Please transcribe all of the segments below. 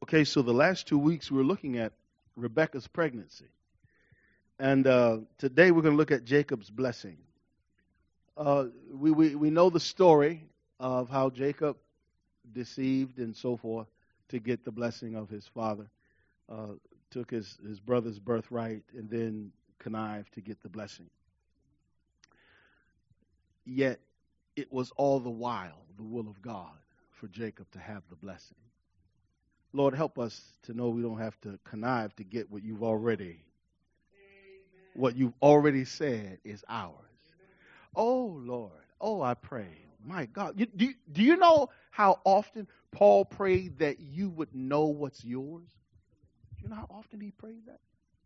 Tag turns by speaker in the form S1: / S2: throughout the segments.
S1: Okay, so the last 2 weeks we were looking at Rebekah's pregnancy. And today we're going to look at Jacob's blessing. We know the story of how Jacob deceived and so forth to get the blessing of his father. Took his brother's birthright and then connived to get the blessing. Yet it was all the while the will of God for Jacob to have the blessing. Lord, help us to know we don't have to connive to get what you've already said is ours. Oh, Lord. Oh, I pray. My God. Do you know how often Paul prayed that you would know what's yours? Do you know how often he prayed that?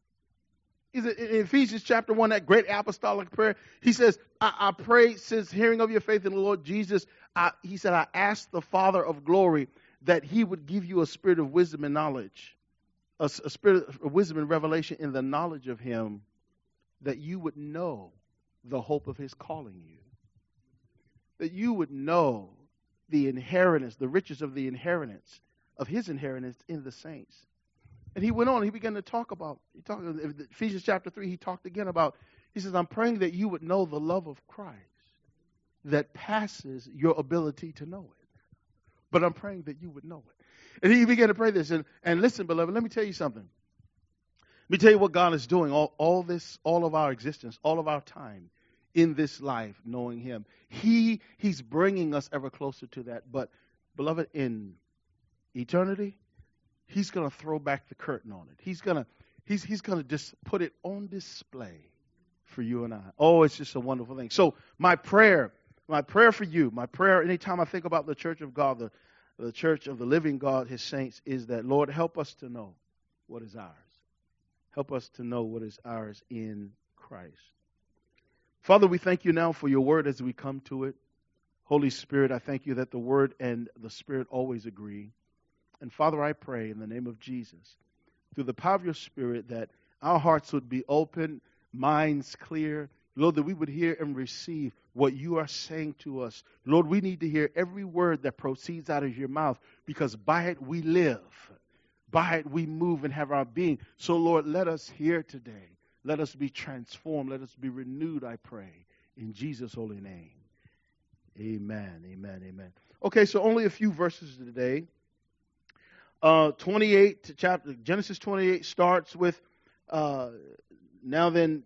S1: Is it in Ephesians chapter 1, that great apostolic prayer? He says, I pray since hearing of your faith in the Lord Jesus, he said, I asked the Father of glory that he would give you a spirit of wisdom and knowledge, a spirit of wisdom and revelation in the knowledge of him, that you would know the hope of his calling you. That you would know the inheritance, the riches of the inheritance, of his inheritance in the saints. And he went on, he began to talk about, Ephesians chapter 3, he talked again about, he says, I'm praying that you would know the love of Christ that passes your ability to know it. But I'm praying that you would know it. And he began to pray this. And listen, beloved, let me tell you something. Let me tell you what God is doing, all of our existence, all of our time in this life, knowing him. He's bringing us ever closer to that. But, beloved, in eternity, he's going to throw back the curtain on it. He's going to just put it on display for you and I. Oh, it's just a wonderful thing. So my prayer for you, anytime I think about the church of God, the church of the living God, his saints, is that, Lord, help us to know what is ours. Help us to know what is ours in Christ. Father, we thank you now for your word as we come to it. Holy Spirit, I thank you that the word and the Spirit always agree. And Father, I pray in the name of Jesus, through the power of your Spirit, that our hearts would be open, minds clear. Lord, that we would hear and receive what you are saying to us. Lord, we need to hear every word that proceeds out of your mouth, because by it we live. By it we move and have our being. So, Lord, let us hear today. Let us be transformed. Let us be renewed, I pray, in Jesus' holy name. Amen, amen, amen. Okay, so only a few verses today. Genesis 28 starts with, now then,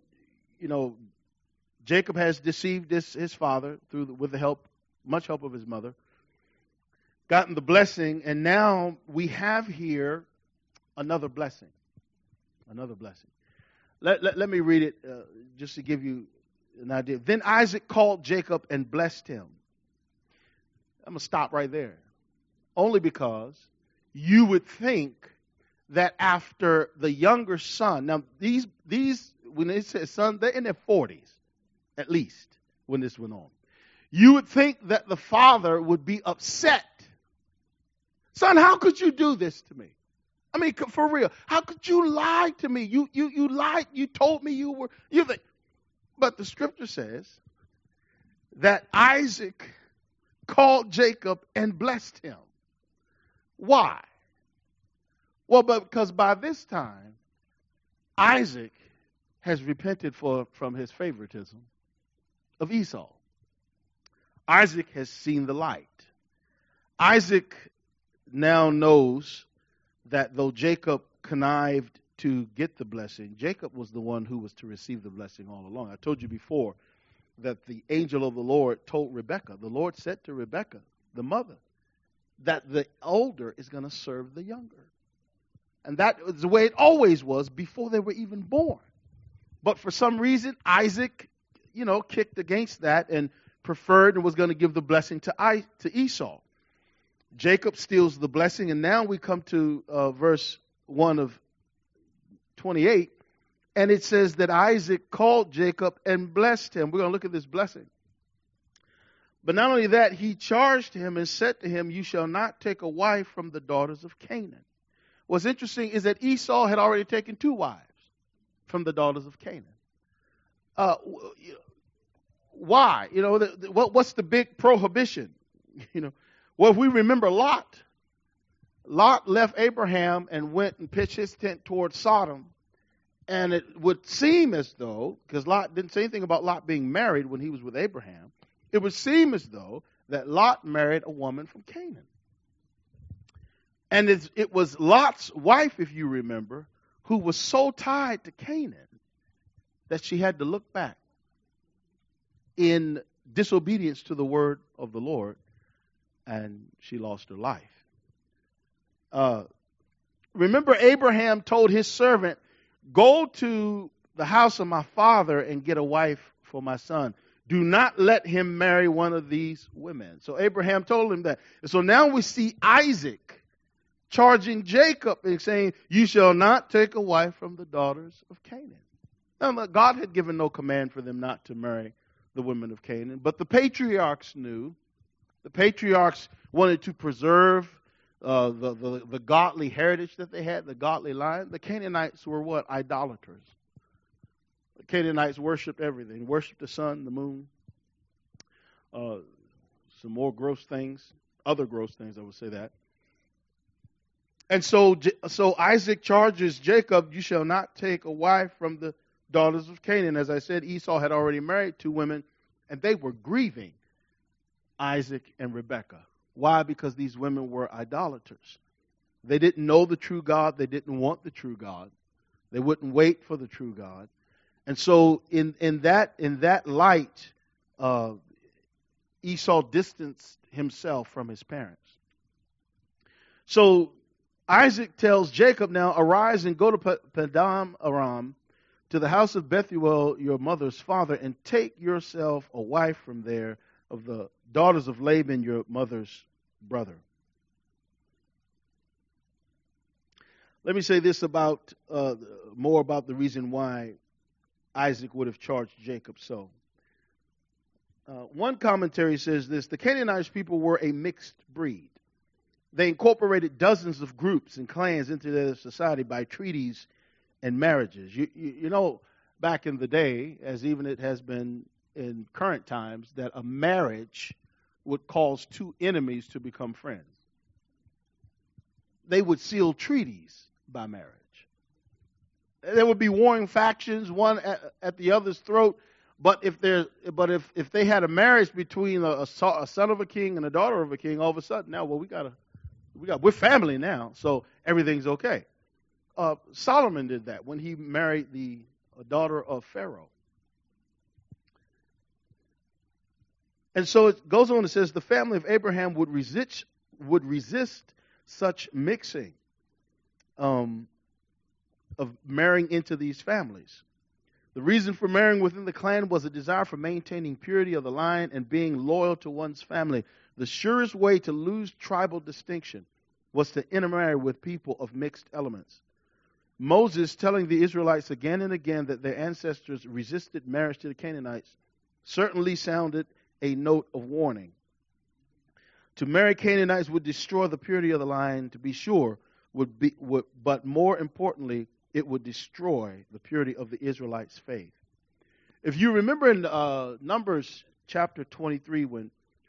S1: Jacob has deceived his father with the help, much help of his mother, gotten the blessing, and now we have here another blessing. Another blessing. Let me read it just to give you an idea. Then Isaac called Jacob and blessed him. I'm going to stop right there. Only because you would think that after the younger son, now these when they say son, they're in their 40s, at least, when this went on. You would think that the father would be upset. Son, how could you do this to me? I mean, for real, how could you lie to me? You lied. You told me you think. But the scripture says that Isaac called Jacob and blessed him. Why? Well, because by this time, Isaac has repented from his favoritism of Esau. Isaac has seen the light. Isaac now knows that though Jacob connived to get the blessing, Jacob was the one who was to receive the blessing all along. I told you before that the angel of the Lord told Rebekah, the Lord said to Rebekah, the mother, that the older is going to serve the younger. And that was the way it always was before they were even born. But for some reason, Isaac, kicked against that and preferred and was going to give the blessing to Esau. Jacob steals the blessing, and now we come to verse 1 of 28, and it says that Isaac called Jacob and blessed him. We're going to look at this blessing. But not only that, he charged him and said to him, you shall not take a wife from the daughters of Canaan. What's interesting is that Esau had already taken 2 wives from the daughters of Canaan. Why? What's the big prohibition? Well, if we remember Lot, Lot left Abraham and went and pitched his tent towards Sodom. And it would seem as though, because Lot didn't say anything about Lot being married when he was with Abraham, it would seem as though that Lot married a woman from Canaan. And it was Lot's wife, if you remember, who was so tied to Canaan that she had to look back in disobedience to the word of the Lord, and she lost her life. Remember, Abraham told his servant, "Go to the house of my father and get a wife for my son. Do not let him marry one of these women." So Abraham told him that. And so now we see Isaac charging Jacob and saying, "You shall not take a wife from the daughters of Canaan." Now, God had given no command for them not to marry the women of Canaan, but the patriarchs knew. The patriarchs wanted to preserve the godly heritage that they had, the godly line. The Canaanites were what? Idolaters. The Canaanites worshipped everything. Worshipped the sun, the moon, some more gross things, other gross things, I would say that. And so Isaac charges Jacob, "You shall not take a wife from the daughters of Canaan." As I said, Esau had already married 2 women, and they were grieving Isaac and Rebekah. Why? Because these women were idolaters. They didn't know the true God. They didn't want the true God. They wouldn't wait for the true God. And so in that light, Esau distanced himself from his parents. So Isaac tells Jacob, "Now arise and go to Paddan Aram, to the house of Bethuel, your mother's father, and take yourself a wife from there of the daughters of Laban, your mother's brother." Let me say this about more about the reason why Isaac would have charged Jacob so. One commentary says this: the Canaanite people were a mixed breed. They incorporated dozens of groups and clans into their society by treaties and marriages. You know, back in the day, as even it has been in current times, that a marriage would cause 2 enemies to become friends. They would seal treaties by marriage. There would be warring factions, one at the other's throat. But if they had a marriage between a son of a king and a daughter of a king, all of a sudden now, well, we're family now, so everything's okay. Solomon did that when he married the daughter of Pharaoh. And so it goes on and says the family of Abraham would resist such mixing of marrying into these families. The reason for marrying within the clan was a desire for maintaining purity of the line and being loyal to one's family. The surest way to lose tribal distinction was to intermarry with people of mixed elements. Moses, telling the Israelites again and again that their ancestors resisted marriage to the Canaanites, certainly sounded a note of warning. To marry Canaanites would destroy the purity of the line, to be sure, but more importantly, it would destroy the purity of the Israelites' faith. If you remember in Numbers chapter 23, when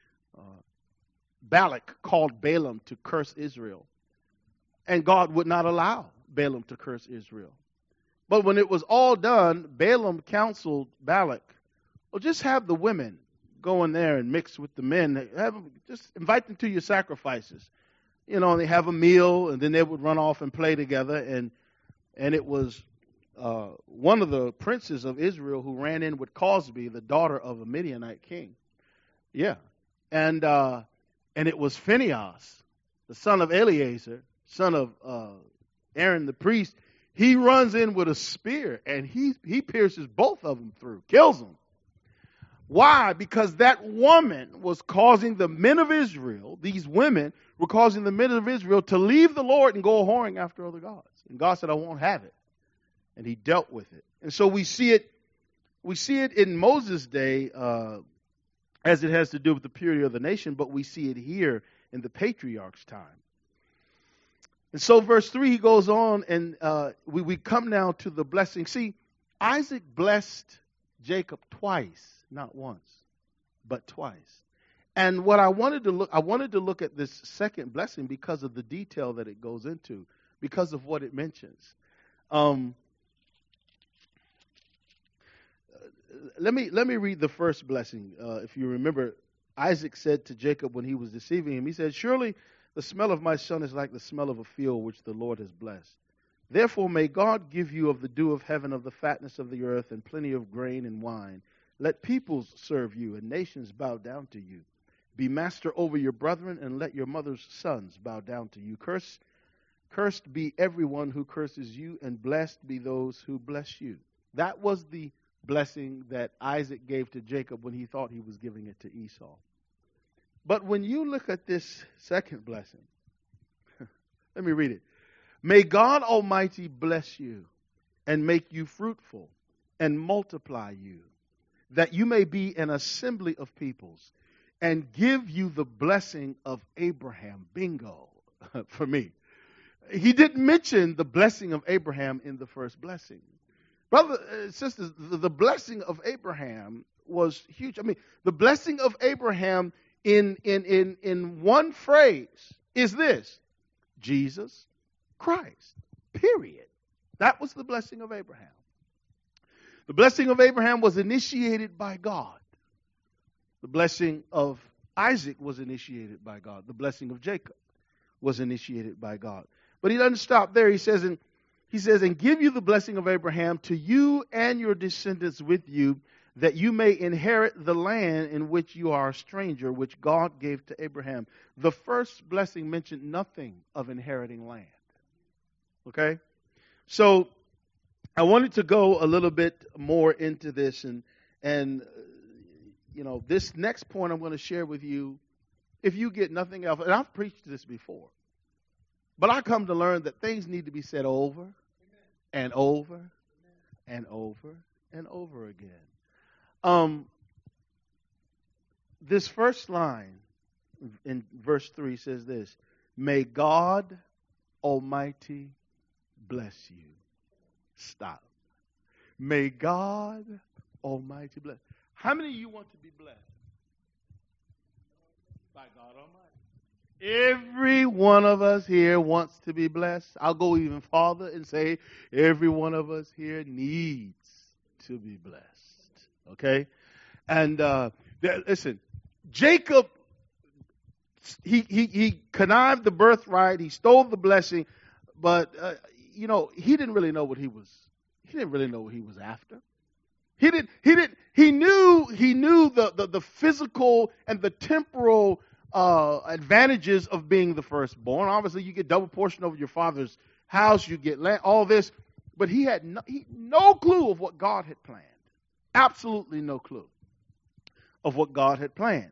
S1: Balak called Balaam to curse Israel, and God would not allow Balaam to curse Israel. But when it was all done, Balaam counseled Balak, well, just have the women go in there and mix with the men. Just invite them to your sacrifices. You know, they have a meal, and then they would run off and play together. And it was one of the princes of Israel who ran in with Cosbi, the daughter of a Midianite king. Yeah. And it was Phinehas, the son of Eleazar, son of Aaron the priest. He runs in with a spear, and he pierces both of them through, kills them. Why? Because that woman was causing the men of Israel, these women were causing the men of Israel to leave the Lord and go whoring after other gods. And God said, I won't have it. And he dealt with it. And so we see it in Moses' day as it has to do with the purity of the nation, but we see it here in the patriarch's time. And so verse 3, he goes on, and we come now to the blessing. See, Isaac blessed Jacob twice, not once, but twice. And what I wanted to look at this second blessing because of the detail that it goes into, because of what it mentions. Let me read the first blessing. If you remember, Isaac said to Jacob when he was deceiving him, he said, "Surely the smell of my son is like the smell of a field which the Lord has blessed. Therefore may God give you of the dew of heaven, of the fatness of the earth, and plenty of grain and wine. Let peoples serve you, and nations bow down to you. Be master over your brethren, and let your mother's sons bow down to you. Cursed be everyone who curses you, and blessed be those who bless you." That was the blessing that Isaac gave to Jacob when he thought he was giving it to Esau. But when you look at this second blessing, let me read it. May God Almighty bless you and make you fruitful and multiply you, that you may be an assembly of peoples, and give you the blessing of Abraham. Bingo for me. He didn't mention the blessing of Abraham in the first blessing. Brothers and sisters, the blessing of Abraham was huge. I mean, the blessing of Abraham in one phrase is this: Jesus Christ. Period. That was the blessing of Abraham. The blessing of Abraham was initiated by God. The blessing of Isaac was initiated by God. The blessing of Jacob was initiated by God. But he doesn't stop there. He says, and give you the blessing of Abraham to you and your descendants with you, that you may inherit the land in which you are a stranger, which God gave to Abraham. The first blessing mentioned nothing of inheriting land. Okay? So I wanted to go a little bit more into this, and you know, this next point I'm going to share with you, if you get nothing else, and I've preached this before, but I come to learn that things need to be said over and over and over and over again. This first line in verse 3 says this: may God Almighty bless you. Stop. May God Almighty bless. How many of you want to be blessed? By God Almighty. Every one of us here wants to be blessed. I'll go even farther and say every one of us here needs to be blessed. Okay? And listen, Jacob, he connived the birthright. He stole the blessing, but you know, he didn't really know what he was. He didn't really know what he was after. He knew the physical and the temporal advantages of being the firstborn. Obviously, you get double portion over your father's house, you get land, all this. But he had no clue of what God had planned. Absolutely no clue of what God had planned.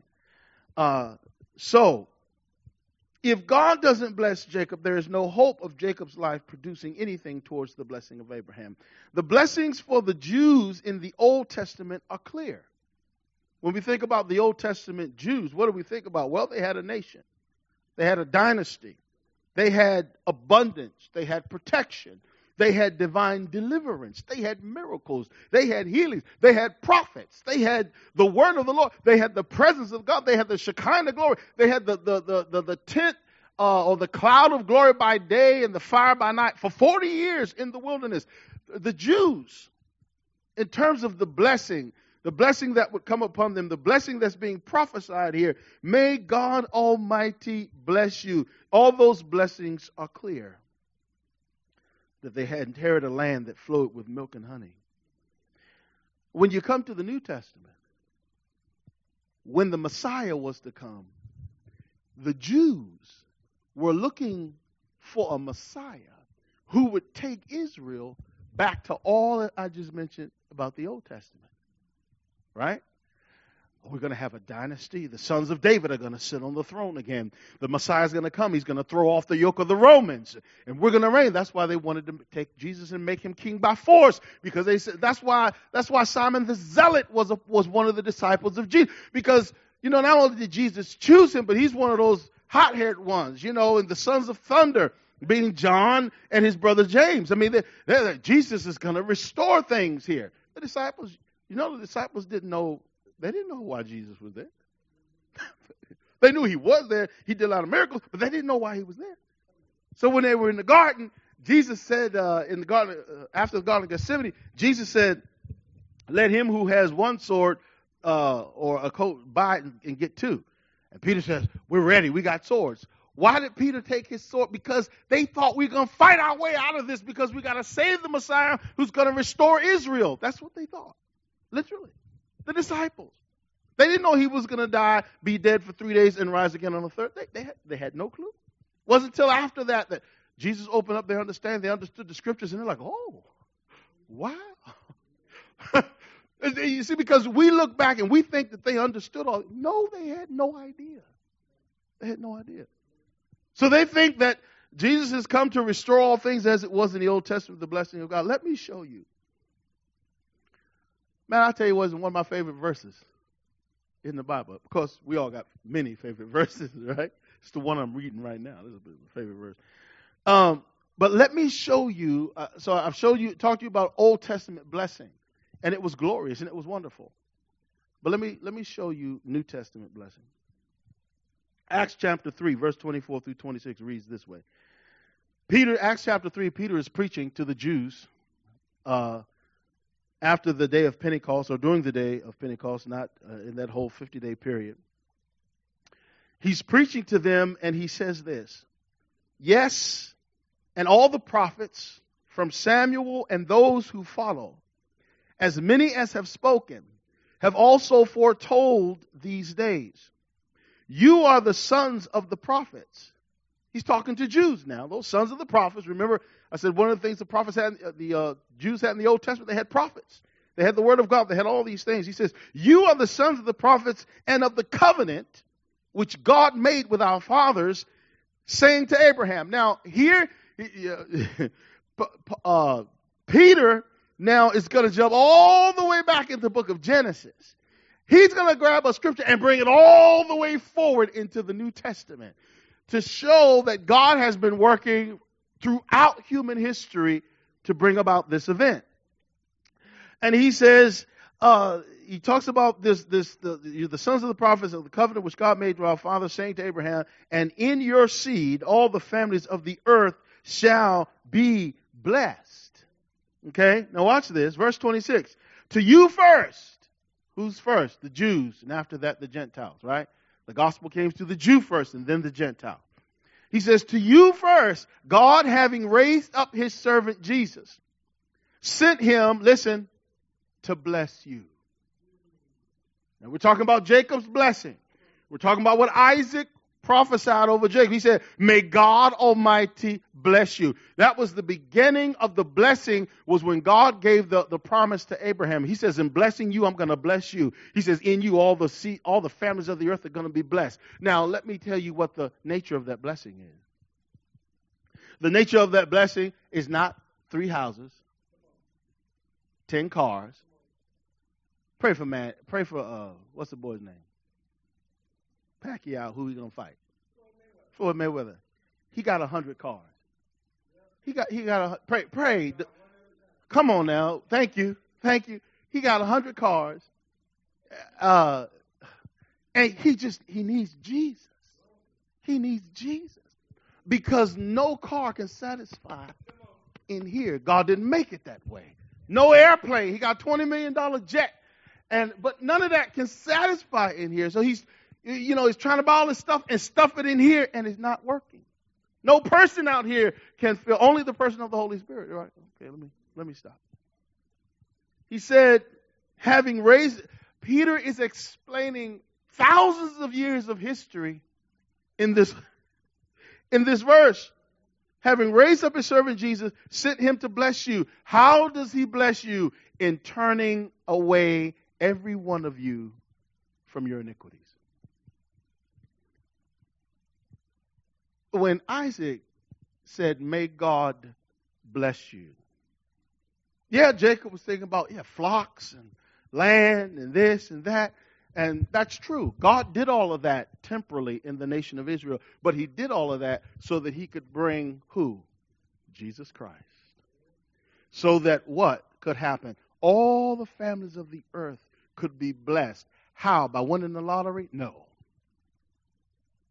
S1: So, if God doesn't bless Jacob, there is no hope of Jacob's life producing anything towards the blessing of Abraham. The blessings for the Jews in the Old Testament are clear. When we think about the Old Testament Jews, what do we think about? Well, they had a nation. They had a dynasty. They had abundance. They had protection. They had divine deliverance. They had miracles. They had healings. They had prophets. They had the word of the Lord. They had the presence of God. They had the Shekinah glory. They had the tent or the cloud of glory by day and the fire by night for 40 years in the wilderness. The Jews, in terms of the blessing that would come upon them, the blessing that's being prophesied here, may God Almighty bless you. All those blessings are clear. That they had inherited a land that flowed with milk and honey. When you come to the New Testament, when the Messiah was to come, the Jews were looking for a Messiah who would take Israel back to all that I just mentioned about the Old Testament. Right? We're going to have a dynasty. The sons of David are going to sit on the throne again. The Messiah is going to come. He's going to throw off the yoke of the Romans. And we're going to reign. That's why they wanted to take Jesus and make him king by force. Because they said that's why Simon the Zealot was one of the disciples of Jesus. Because, you know, not only did Jesus choose him, but he's one of those hot-haired ones, you know, and the sons of thunder, being John and his brother James. I mean, Jesus is going to restore things here. The disciples didn't know. They didn't know why Jesus was there. They knew he was there. He did a lot of miracles, but they didn't know why he was there. So when they were in the garden, Jesus said, in the garden, after the Garden of Gethsemane, Jesus said, let him who has one sword or a coat buy it and get two. And Peter says, we're ready. We got swords. Why did Peter take his sword? Because they thought we were going to fight our way out of this because we got to save the Messiah who's going to restore Israel. That's what they thought. Literally. The disciples. They didn't know he was going to die, be dead for 3 days, and rise again on the third day. They had no clue. It wasn't until after that Jesus opened up their understanding. They understood the scriptures, and they're like, oh, wow. You see, because we look back and we think that they understood all. No, they had no idea. They had no idea. So they think that Jesus has come to restore all things as it was in the Old Testament, the blessing of God. Let me show you. Man, I'll tell you what is one of my favorite verses in the Bible. Of course, we all got many favorite verses, right? It's the one I'm reading right now. This is my favorite verse. But let me show you. So I've talked to you about Old Testament blessing, and it was glorious and it was wonderful. But let me show you New Testament blessing. Acts chapter 3, verse 24 through 26 reads this way. Acts chapter 3, Peter is preaching to the Jews after the day of Pentecost, or during the day of Pentecost, not in that whole 50-day period. He's preaching to them, and he says this, yes, and all the prophets from Samuel and those who follow, as many as have spoken, have also foretold these days. You are the sons of the prophets. He's talking to Jews now. Those sons of the prophets. Remember, I said one of the things the prophets had, the Jews had in the Old Testament, they had prophets. They had the word of God. They had all these things. He says, you are the sons of the prophets and of the covenant which God made with our fathers, saying to Abraham. Now, here, Peter now is going to jump all the way back into the book of Genesis. He's going to grab a scripture and bring it all the way forward into the New Testament to show that God has been working throughout human history to bring about this event. And he says, he talks about the sons of the prophets of the covenant which God made to our fathers, saying to Abraham, and in your seed all the families of the earth shall be blessed. Okay, now watch this, verse 26. To you first. Who's first? The Jews, and after that, the Gentiles, right? The gospel came to the Jew first, and then the Gentile. He says, to you first, God, having raised up his servant Jesus, sent him, listen, to bless you. Now, we're talking about Jacob's blessing. We're talking about what Isaac prophesied over Jacob. He said, may God Almighty bless you. That was the beginning of the blessing, was when God gave the promise to Abraham. He says, in blessing you, I'm going to bless you. He says, in you, all the families of the earth are going to be blessed. Now, let me tell you what the nature of that blessing is. The nature of that blessing is not 3 houses, 10 cars. Pray for what's the boy's name? Pacquiao, who he gonna fight? Floyd Mayweather. He got 100 cars. He got pray. Come on now. Thank you. He got 100 cars. And he needs Jesus. He needs Jesus. Because no car can satisfy in here. God didn't make it that way. No airplane. He got $20 million jet. But none of that can satisfy in here. So he's trying to buy all this stuff and stuff it in here, and it's not working. No person out here can fill, only the person of the Holy Spirit. All right, okay, let me stop. He said, Peter is explaining thousands of years of history in this verse. Having raised up his servant Jesus, sent him to bless you. How does he bless you? In turning away every one of you from your iniquities. When Isaac said, may God bless you. Yeah, Jacob was thinking about flocks and land and this and that. And that's true. God did all of that temporally in the nation of Israel. But he did all of that so that he could bring who? Jesus Christ. So that what could happen? All the families of the earth could be blessed. How? By winning the lottery? No.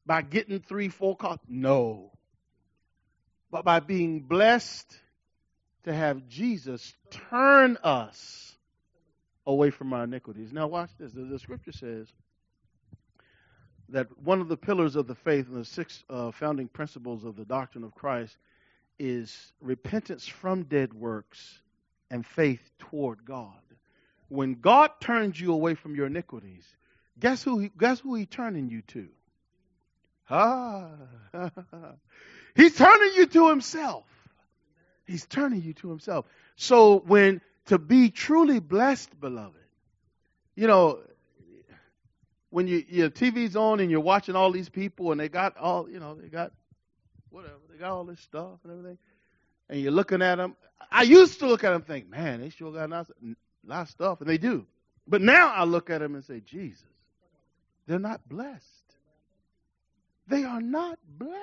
S1: By getting 3, 4 cars? No. But by being blessed to have Jesus turn us away from our iniquities. Now watch this. The scripture says that one of the pillars of the faith and the 6 founding principles of the doctrine of Christ is repentance from dead works and faith toward God. When God turns you away from your iniquities, guess who He's turning you to? He's turning you to Himself. He's turning you to Himself. So to be truly blessed, beloved, when your TV's on and you're watching all these people and they got all this stuff and everything, and you're looking at them. I used to look at them and think, man, they sure got a lot of stuff, and they do. But now I look at them and say, Jesus, they're not blessed. They are not blessed.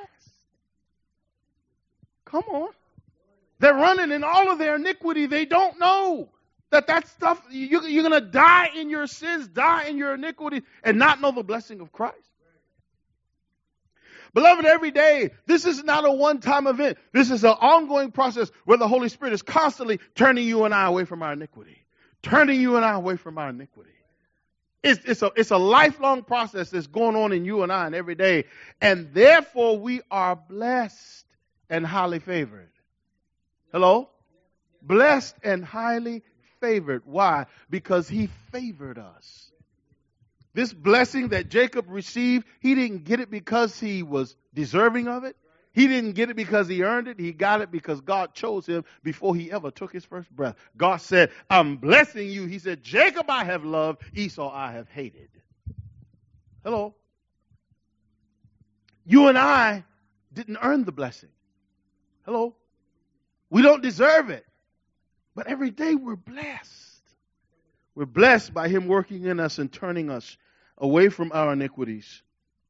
S1: Come on. They're running in all of their iniquity. They don't know that stuff, you're going to die in your sins, die in your iniquity, and not know the blessing of Christ. Beloved, every day, this is not a one-time event. This is an ongoing process where the Holy Spirit is constantly turning you and I away from our iniquity. Turning you and I away from our iniquity. It's a lifelong process that's going on in you and I and every day. And therefore, we are blessed and highly favored. Hello? Blessed and highly favored. Why? Because He favored us. This blessing that Jacob received, he didn't get it because he was deserving of it. He didn't get it because he earned it. He got it because God chose him before he ever took his first breath. God said, I'm blessing you. He said, Jacob I have loved, Esau I have hated. Hello? You and I didn't earn the blessing. Hello? We don't deserve it. But every day we're blessed. We're blessed by Him working in us and turning us away from our iniquities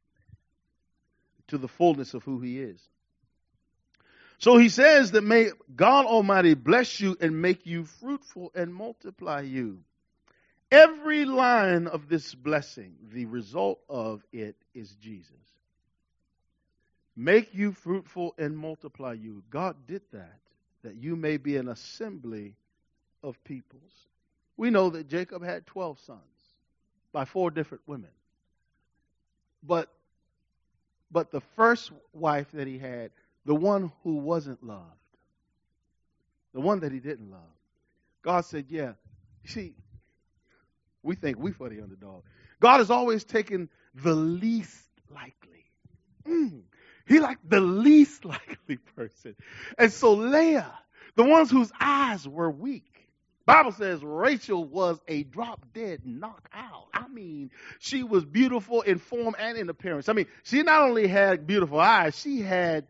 S1: to the fullness of who He is. So He says that may God Almighty bless you and make you fruitful and multiply you. Every line of this blessing, the result of it is Jesus. Make you fruitful and multiply you. God did that you may be an assembly of peoples. We know that Jacob had 12 sons by 4 different women. But the first wife that he had, the one who wasn't loved, the one that he didn't love, God said, yeah, see, we think we for the underdog. God has always taken the least likely. He liked the least likely person. And so Leah, the ones whose eyes were weak, Bible says Rachel was a drop-dead knockout. I mean, she was beautiful in form and in appearance. I mean, she not only had beautiful eyes, she had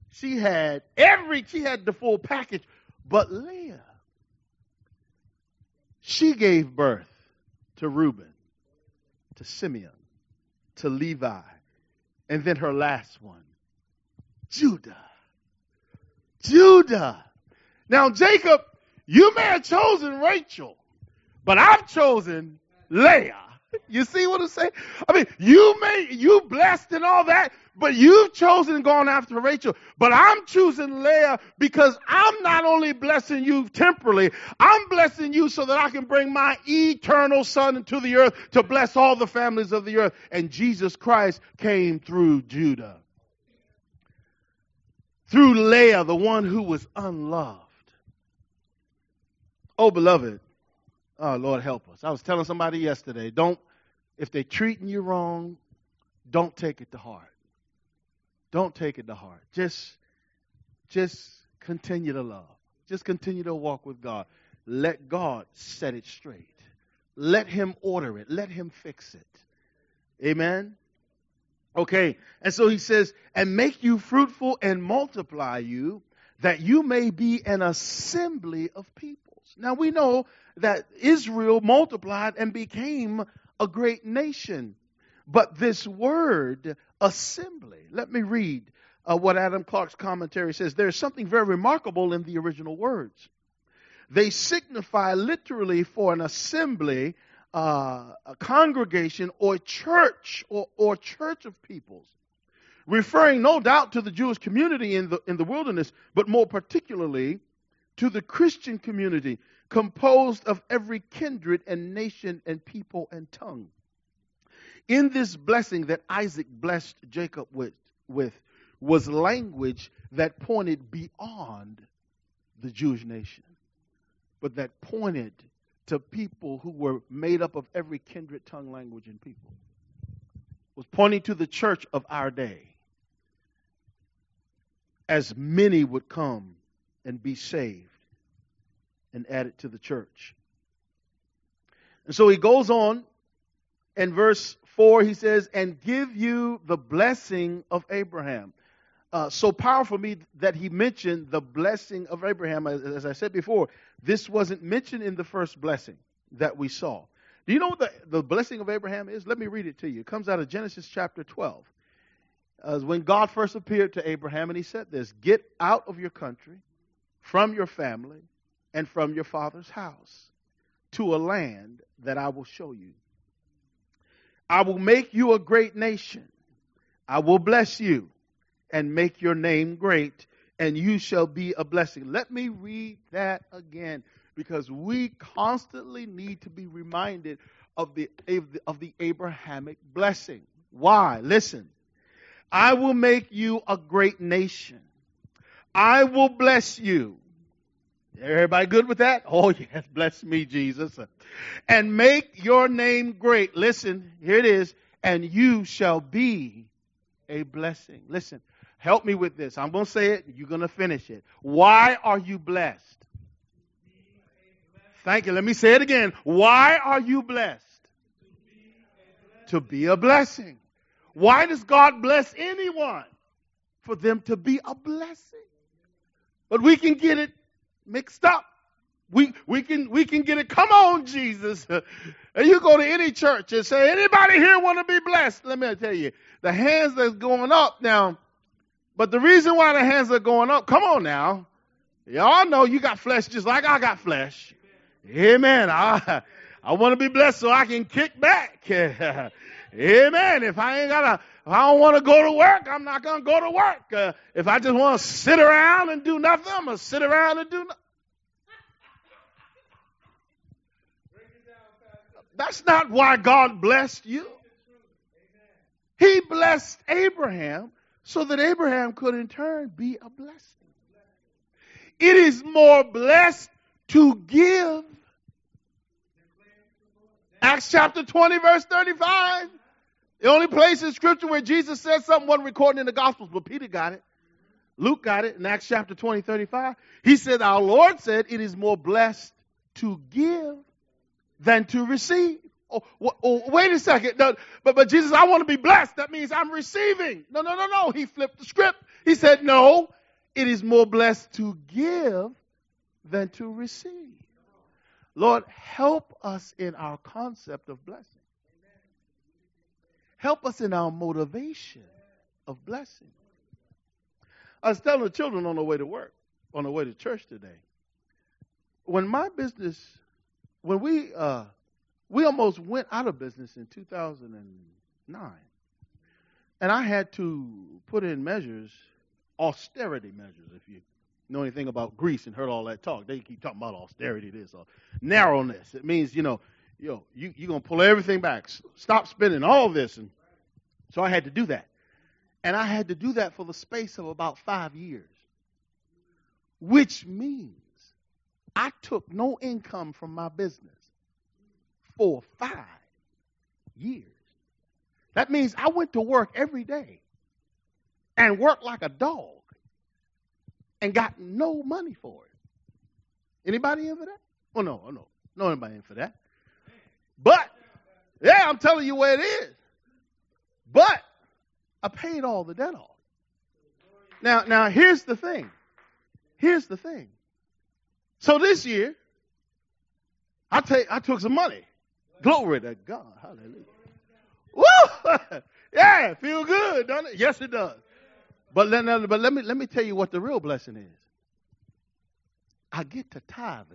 S1: the full package. But Leah, she gave birth to Reuben, to Simeon, to Levi, and then her last one, Judah. Now, Jacob, you may have chosen Rachel, but I've chosen Leah. You see what I'm saying? I mean, you blessed and all that, but you've chosen going after Rachel. But I'm choosing Leah because I'm not only blessing you temporally, I'm blessing you so that I can bring my eternal Son into the earth to bless all the families of the earth. And Jesus Christ came through Judah. Through Leah, the one who was unloved. Oh, beloved, oh, Lord, help us. I was telling somebody yesterday, if they're treating you wrong, don't take it to heart. Don't take it to heart. Just continue to love. Just continue to walk with God. Let God set it straight. Let Him order it. Let Him fix it. Amen? Okay, and so He says, and make you fruitful and multiply you, that you may be an assembly of peoples. Now we know that Israel multiplied and became a great nation. But this word, assembly, let me read what Adam Clarke's commentary says. There's something very remarkable in the original words. They signify literally for an assembly, a congregation or church or church of peoples. referring no doubt to the Jewish community in the wilderness, but more particularly to the Christian community composed of every kindred and nation and people and tongue. In this blessing that Isaac blessed Jacob with was language that pointed beyond the Jewish nation, but that pointed to people who were made up of every kindred, tongue, language, and people. It was pointing to the church of our day, as many would come and be saved and added to the church. And so he goes on in verse 4, he says, and give you the blessing of Abraham. So powerful for me that he mentioned the blessing of Abraham. As I said before, this wasn't mentioned in the first blessing that we saw. Do you know what the blessing of Abraham is? Let me read it to you. It comes out of Genesis chapter 12. When God first appeared to Abraham, and he said this, get out of your country, from your family, and from your father's house, to a land that I will show you. I will make you a great nation. I will bless you and make your name great, and you shall be a blessing. Let me read that again, because we constantly need to be reminded of the Abrahamic blessing. Why? Listen. I will make you a great nation. I will bless you. Everybody good with that? Oh, yes, bless me, Jesus. And make your name great. Listen, here it is. And you shall be a blessing. Listen, help me with this. I'm going to say it. You're going to finish it. Why are you blessed? Thank you. Let me say it again. Why are you blessed? To be a blessing. Why does God bless anyone? For them to be a blessing. But we can get it mixed up. We can get it. Come on, Jesus. And you go to any church and say, anybody here want to be blessed? Let me tell you, the hands that's going up now. But the reason why the hands are going up, come on now. Y'all know you got flesh just like I got flesh. Amen. I want to be blessed so I can kick back. Amen. If I don't want to go to work, I'm not going to go to work. If I just want to sit around and do nothing, I'm going to sit around and do nothing. That's not why God blessed you. He blessed Abraham so that Abraham could in turn be a blessing. It is more blessed to give. Acts chapter 20, verse 35. The only place in Scripture where Jesus said something wasn't recorded in the Gospels, but Peter got it. Luke got it in Acts chapter 20, 35. He said, our Lord said, it is more blessed to give than to receive. Oh, wait a second. No, but Jesus, I want to be blessed. That means I'm receiving. No. He flipped the script. He said, no, it is more blessed to give than to receive. Lord, help us in our concept of blessing. Help us in our motivation of blessing. I was telling the children on the way to work, on the way to church today, when we almost went out of business in 2009. And I had to put in measures, austerity measures, if you know anything about Greece and heard all that talk. They keep talking about austerity, this, or narrowness. It means, you're going to pull everything back. Stop spending all this. And so I had to do that. And I had to do that for the space of about 5 years. Which means I took no income from my business for 5 years. That means I went to work every day and worked like a dog and got no money for it. Anybody in for that? Oh, no. No anybody in for that. But, yeah, I'm telling you where it is. But I paid all the debt off. Now here's the thing. So this year, I took some money. Glory to God. Hallelujah. Woo! Yeah, it feels good, doesn't it? Yes, it does. But let me tell you what the real blessing is. I get to tithe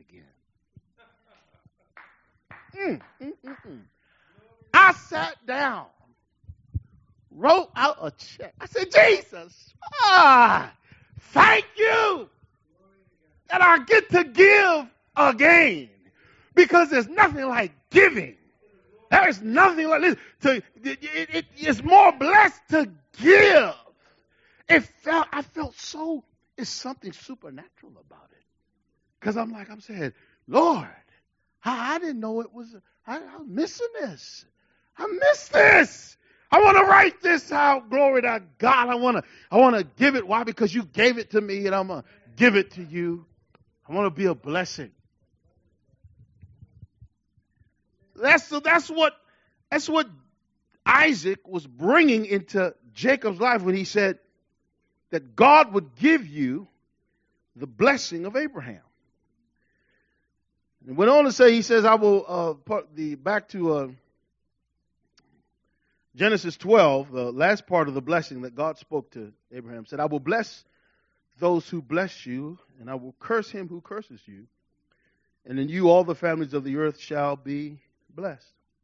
S1: again. I sat down wrote out a check. I said, Jesus, thank you that I get to give again. Because there's nothing like giving. There's nothing like this. It's more blessed to give. I felt so, it's something supernatural about it. Because I'm saying, Lord, I didn't know it was, I'm missing this. I missed this. I want to write this out. Glory to God. I want to give it. Why? Because you gave it to me and I'm going to give it to you. I want to be a blessing. That's what Isaac was bringing into Jacob's life when he said that God would give you the blessing of Abraham. And went on to say, he says, I will, back to Genesis 12, the last part of the blessing that God spoke to Abraham, said, I will bless those who bless you, and I will curse him who curses you. And in you all the families of the earth shall be blessed.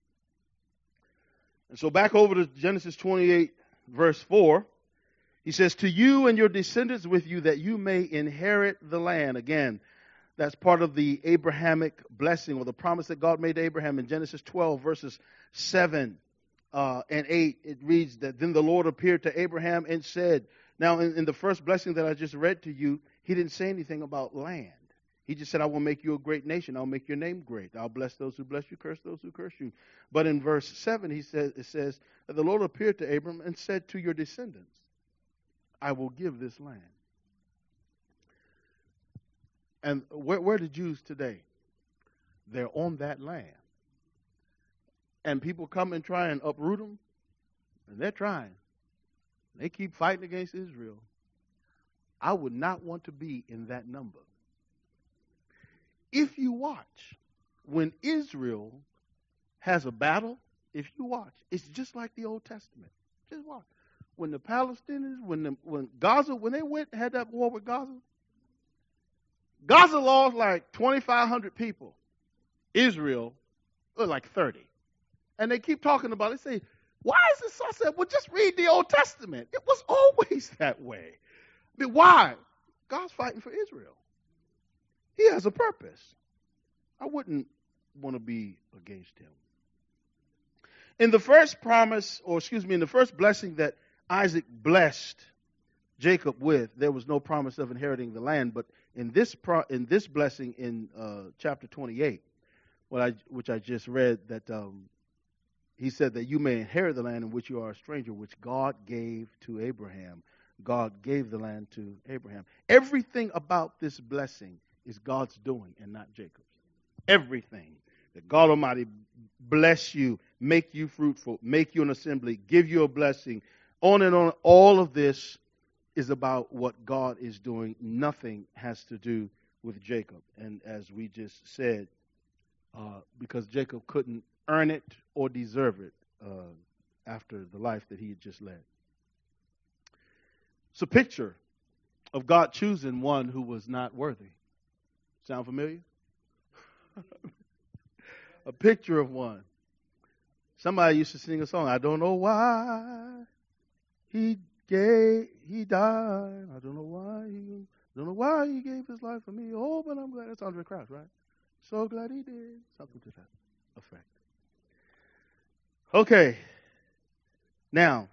S1: And so back over to Genesis 28, verse 4, he says, to you and your descendants with you, that you may inherit the land. Again, that's part of the Abrahamic blessing, or the promise that God made to Abraham in Genesis 12, verses 7 and 8. It reads that then the Lord appeared to Abraham and said, now in the first blessing that I just read to you, he didn't say anything about land. He just said, I will make you a great nation. I'll make your name great. I'll bless those who bless you, curse those who curse you. But in verse 7, it says that the Lord appeared to Abram and said to your descendants, I will give this land. And where are the Jews today? They're on that land. And people come and try and uproot them. And they're trying. They keep fighting against Israel. I would not want to be in that number. If you watch, when Israel has a battle, if you watch, it's just like the Old Testament. Just watch. When the Palestinians, when Gaza, when they had that war with Gaza, Gaza lost like 2,500 people. Israel, like 30. And they keep talking about it. They say, why is this so? I said, well, just read the Old Testament. It was always that way. I mean, why? God's fighting for Israel. He has a purpose. I wouldn't want to be against him. In the first promise, in the first blessing that Isaac blessed Jacob with, there was no promise of inheriting the land. But in this blessing in chapter 28, which I just read, that he said that you may inherit the land in which you are a stranger, which God gave to Abraham. God gave the land to Abraham. Everything about this blessing is God's doing and not Jacob's. Everything. That God Almighty bless you, make you fruitful, make you an assembly, give you a blessing, on and on. All of this is about what God is doing. Nothing has to do with Jacob. And as we just said, because Jacob couldn't earn it or deserve it after the life that he had just led. It's a picture of God choosing one who was not worthy. Sound familiar? A picture of one. Somebody used to sing a song, I don't know why he died. I don't know why he gave his life for me. Oh, but I'm glad. That's Andre Crouch, right? So glad he did. Something to that effect. Okay. Now,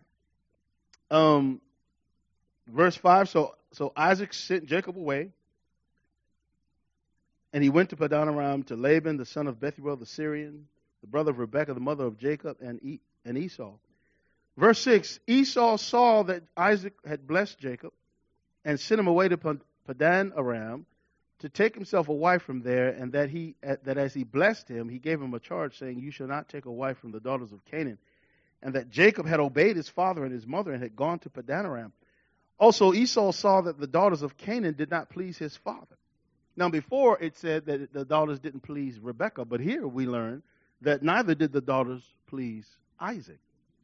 S1: verse 5, so Isaac sent Jacob away, and he went to Padan Aram to Laban, the son of Bethuel the Syrian, the brother of Rebekah, the mother of Jacob, and Esau. Verse 6, Esau saw that Isaac had blessed Jacob and sent him away to Padan Aram to take himself a wife from there, and that as he blessed him, he gave him a charge, saying, you shall not take a wife from the daughters of Canaan. And that Jacob had obeyed his father and his mother and had gone to Padan Aram. Also, Esau saw that the daughters of Canaan did not please his father. Now, before it said that the daughters didn't please Rebekah, but here we learn that neither did the daughters please Isaac.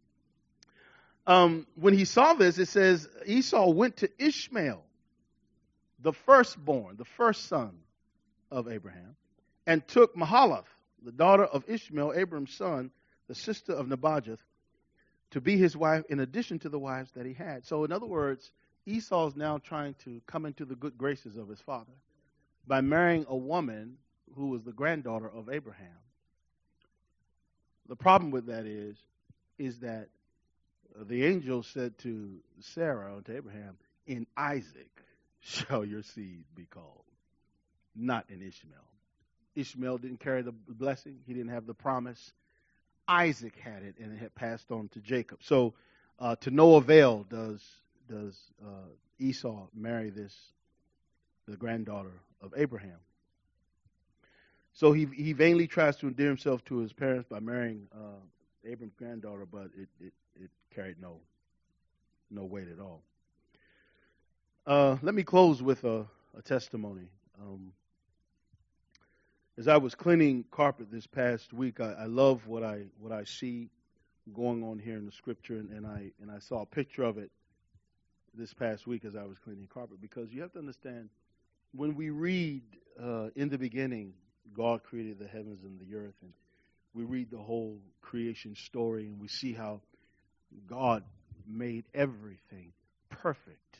S1: When he saw this, it says Esau went to Ishmael, the firstborn, the first son of Abraham, and took Mahalath, the daughter of Ishmael, Abraham's son, the sister of Nebajoth, to be his wife in addition to the wives that he had. So in other words, Esau's now trying to come into the good graces of his father by marrying a woman who was the granddaughter of Abraham. The problem with that is that the angel said to Sarah, to Abraham, in Isaac shall your seed be called, not in Ishmael. Ishmael didn't carry the blessing. He didn't have the promise. Isaac had it, and it had passed on to Jacob. So to no avail does Esau marry the granddaughter of Abraham. So he vainly tries to endear himself to his parents by marrying Abraham's granddaughter, but it carried no weight at all. Let me close with a testimony. As I was cleaning carpet this past week, I love what I see going on here in the Scripture, and I saw a picture of it this past week as I was cleaning carpet, because you have to understand, when we read in the beginning, God created the heavens and the earth, and we read the whole creation story, and we see how God made everything perfect.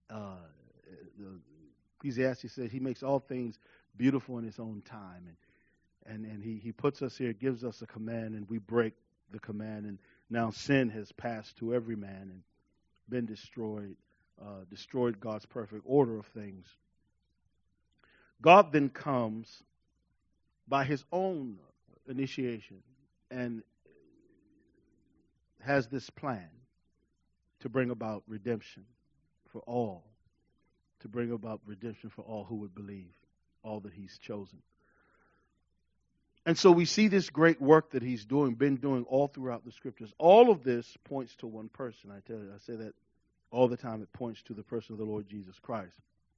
S1: Ecclesiastes says he makes all things beautiful in his own time, and he puts us here, gives us a command, and we break the command, and now sin has passed to every man and been destroyed God's perfect order of things. God then comes by his own initiation and has this plan to bring about redemption for all, to bring about redemption for all who would believe, all that he's chosen. And so we see this great work that he's been doing all throughout the Scriptures. All of this points to one person. I say that all the time. It points to the person of the Lord Jesus Christ.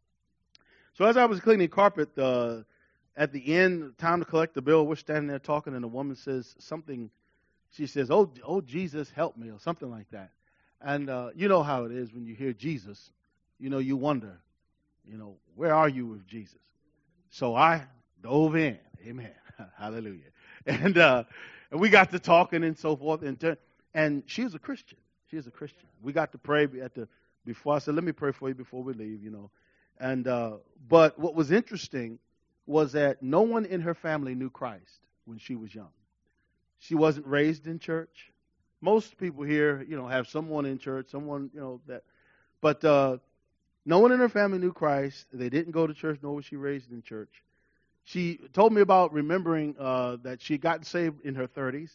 S1: So as I was cleaning carpet, at the end, time to collect the bill, we're standing there talking, and a woman says something. She says, oh, Jesus, help me, or something like that. And you know how it is when you hear Jesus. You wonder, where are you with Jesus? So I dove in. Amen. Hallelujah. And we got to talking and so forth. And she was a Christian. She is a Christian. We got to pray before. I said, let me pray for you before we leave, And but what was interesting was that no one in her family knew Christ when she was young. She wasn't raised in church. Most people here, have someone in church, someone, that. But no one in her family knew Christ. They didn't go to church, nor was she raised in church. She told me about remembering that she got saved in her 30s.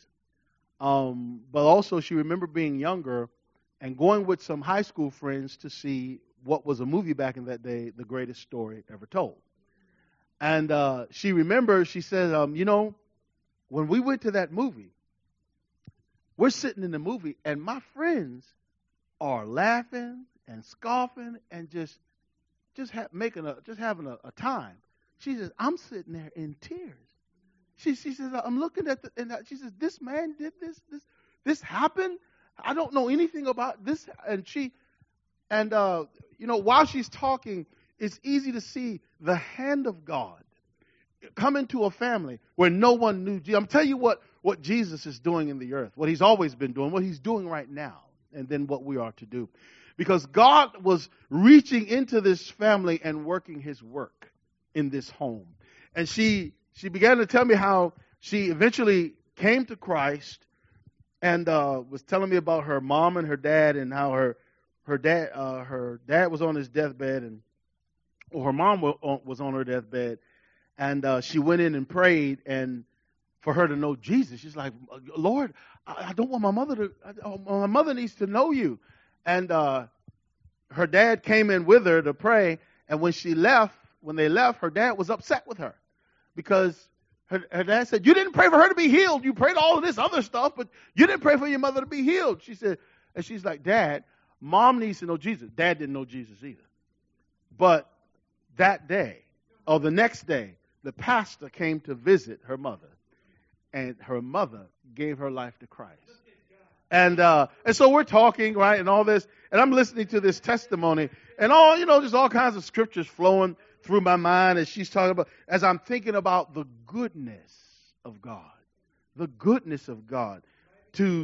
S1: But also she remembered being younger and going with some high school friends to see what was a movie back in that day, The Greatest Story Ever Told. And she remembers, she said, when we went to that movie, we're sitting in the movie, and my friends are laughing and scoffing and just having a time. She says, I'm sitting there in tears. She says, I'm looking at she says, this man did this happened. I don't know anything about this. And while she's talking, it's easy to see the hand of God come into a family where no one knew. I'm telling you what Jesus is doing in the earth, what he's always been doing, what he's doing right now, and then what we are to do. Because God was reaching into this family and working his work in this home. And she began to tell me how she eventually came to Christ and was telling me about her mom and her dad, and how her dad was on his deathbed, or her mom was on her deathbed, and she went in and prayed, and for her to know Jesus, she's like, Lord, I don't want my mother needs to know you. And her dad came in with her to pray, and when they left, her dad was upset with her because her dad said, you didn't pray for her to be healed. You prayed all of this other stuff, but you didn't pray for your mother to be healed. She said, and she's like, Dad, Mom needs to know Jesus. Dad didn't know Jesus either. But that day, or the next day, the pastor came to visit her mother, and her mother gave her life to Christ. And so we're talking, right, and all this, and I'm listening to this testimony, and just all kinds of scriptures flowing through my mind as she's talking about, as I'm thinking about the goodness of God to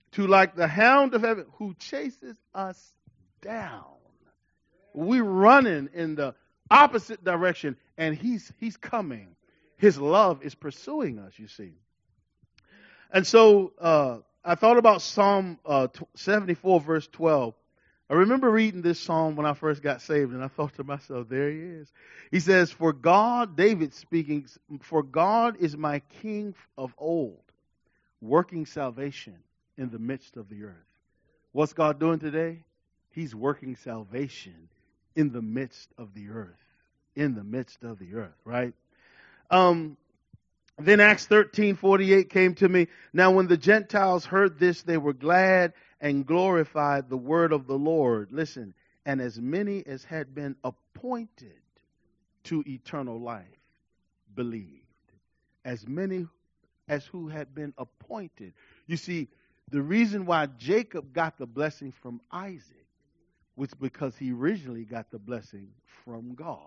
S1: to like the hound of heaven who chases us down. We're running in the opposite direction, and he's coming. His love is pursuing us, you see. And so I thought about Psalm 74, verse 12. I remember reading this psalm when I first got saved, and I thought to myself, there he is. He says, for God, David speaking, for God is my king of old, working salvation in the midst of the earth. What's God doing today? He's working salvation in the midst of the earth. In the midst of the earth, right? Then Acts 13:48 came to me. Now when the Gentiles heard this, they were glad and glorified the word of the Lord. Listen, and as many as had been appointed to eternal life believed. As many as who had been appointed. You see, the reason why Jacob got the blessing from Isaac was because he originally got the blessing from God.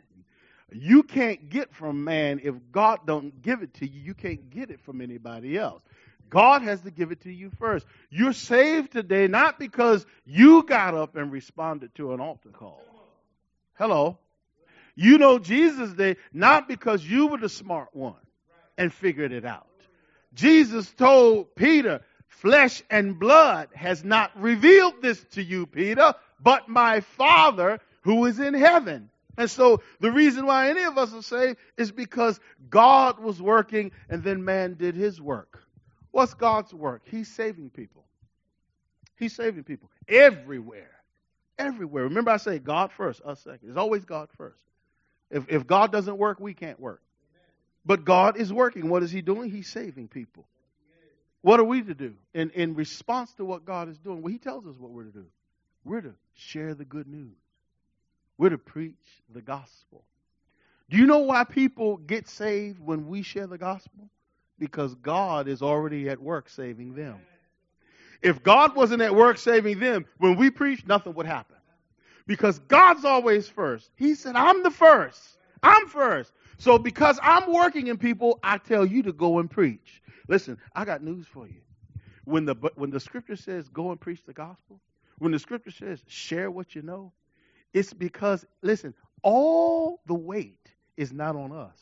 S1: You can't get from man if God don't give it to you. You can't get it from anybody else. God has to give it to you first. You're saved today not because you got up and responded to an altar call. Hello. You know Jesus Day not because you were the smart one and figured it out. Jesus told Peter, flesh and blood has not revealed this to you, Peter, but my Father who is in heaven. And so the reason why any of us are saved is because God was working and then man did his work. What's God's work? He's saving people. He's saving people everywhere. Everywhere. Remember I say God first, us second. It's always God first. If God doesn't work, we can't work. But God is working. What is he doing? He's saving people. What are we to do? In response to what God is doing, well, he tells us what we're to do. We're to share the good news. We're to preach the gospel. Do you know why people get saved when we share the gospel? Because God is already at work saving them. If God wasn't at work saving them, when we preach, nothing would happen. Because God's always first. He said, I'm the first. I'm first. So because I'm working in people, I tell you to go and preach. Listen, I got news for you. When the scripture says go and preach the gospel, when the scripture says share what you know, it's because, listen, all the weight is not on us.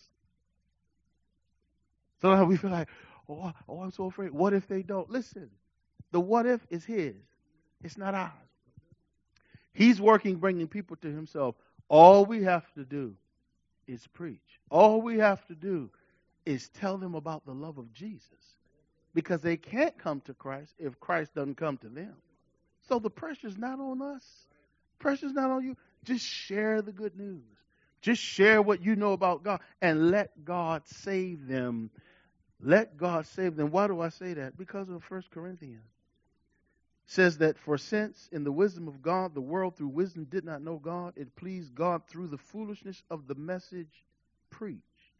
S1: Sometimes we feel like, oh, I'm so afraid. What if they don't? Listen, the what if is his. It's not ours. He's working, bringing people to himself. All we have to do is preach. All we have to do is tell them about the love of Jesus. Because they can't come to Christ if Christ doesn't come to them. So the pressure's not on us. Pressure's not on you. Just share the good news. Just share what you know about God and let God save them. Let God save them. Why do I say that? Because of 1 Corinthians. It says that for since in the wisdom of God, the world through wisdom did not know God, it pleased God through the foolishness of the message preached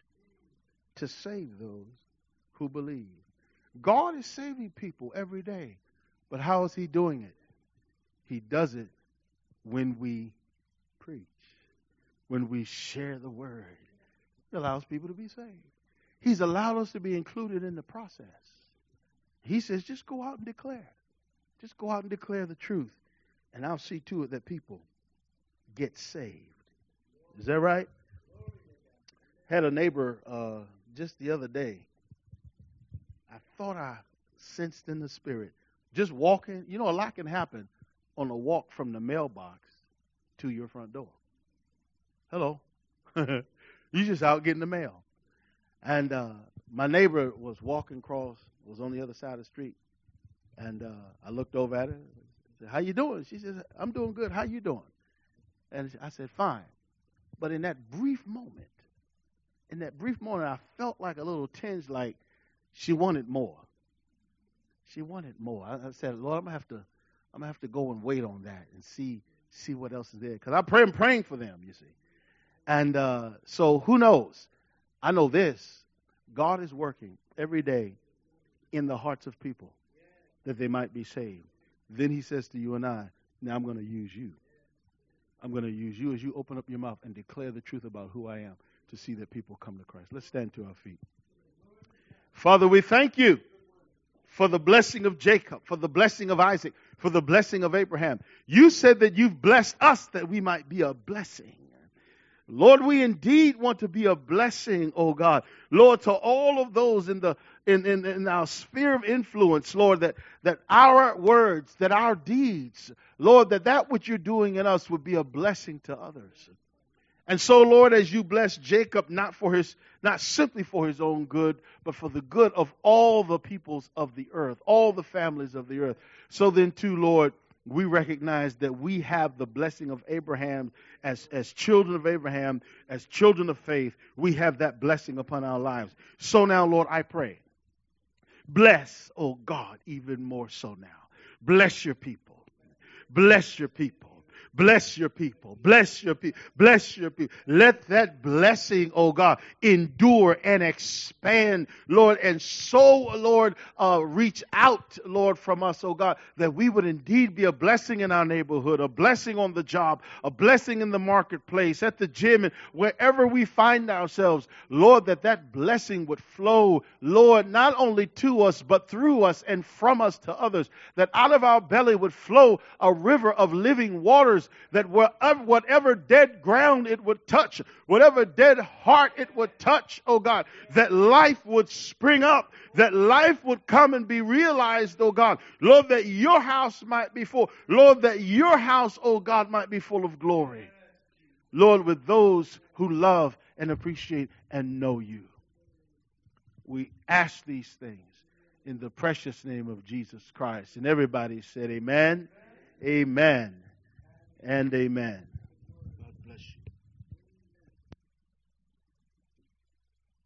S1: to save those who believe. God is saving people every day. But how is he doing it? He does it when we preach, when we share the word. It allows people to be saved. He's allowed us to be included in the process. He says, just go out and declare. Just go out and declare the truth, and I'll see to it that people get saved. Is that right? Had a neighbor just the other day. I thought I sensed in the spirit. Just walking, a lot can happen on a walk from the mailbox to your front door. Hello. You just out getting the mail. And my neighbor was walking across, was on the other side of the street. And I looked over at her and said, how you doing? She said, I'm doing good. How you doing? And I said, fine. But in that brief moment, I felt like a little tinge like she wanted more. She wanted more. I said, Lord, I'm gonna have to go and wait on that and see what else is there. Because I'm praying for them, you see. And so who knows? I know this. God is working every day in the hearts of people that they might be saved. Then he says to you and I, now I'm going to use you. I'm going to use you as you open up your mouth and declare the truth about who I am to see that people come to Christ. Let's stand to our feet. Father, we thank you for the blessing of Jacob, for the blessing of Isaac, for the blessing of Abraham. You said that you've blessed us that we might be a blessing. Lord, we indeed want to be a blessing, oh God. Lord, to all of those in our sphere of influence, Lord, that our words, that our deeds, Lord, that which you're doing in us would be a blessing to others. And so, Lord, as you bless Jacob, not simply for his own good, but for the good of all the peoples of the earth, all the families of the earth. So then too, Lord, we recognize that we have the blessing of Abraham as children of Abraham, as children of faith. We have that blessing upon our lives. So now, Lord, I pray, bless, oh God, even more so now. Bless your people. Bless your people. Bless your people. Bless your people. Bless your people. Let that blessing, oh God, endure and expand, Lord, and so, Lord, reach out, Lord, from us, oh God, that we would indeed be a blessing in our neighborhood, a blessing on the job, a blessing in the marketplace, at the gym, and wherever we find ourselves, Lord, that blessing would flow, Lord, not only to us, but through us and from us to others, that out of our belly would flow a river of living waters, that whatever dead ground it would touch, whatever dead heart it would touch, oh God, that life would spring up, that life would come and be realized, oh God, Lord, that your house might be full, Lord, that your house, oh God, might be full of glory, Lord, with those who love and appreciate and know you. We ask these things in the precious name of Jesus Christ. And everybody said amen, amen, and amen.